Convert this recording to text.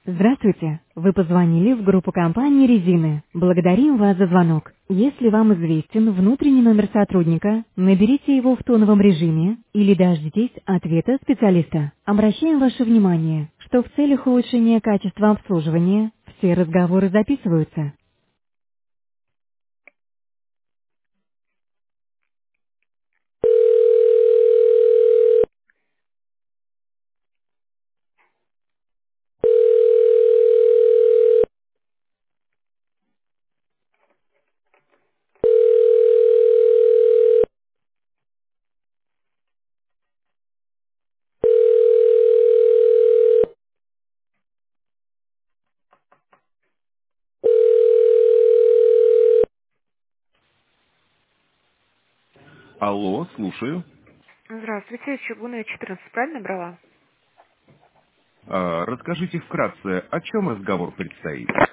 Здравствуйте. Вы позвонили в группу компании «Резины». Благодарим вас за звонок. Если вам известен внутренний номер сотрудника, наберите его в тоновом режиме или дождитесь ответа специалиста. Обращаем ваше внимание, что в целях улучшения качества обслуживания все разговоры записываются. Алло, слушаю. Здравствуйте, Чугунная 14, правильно брала? Расскажите вкратце, о чем разговор предстоит?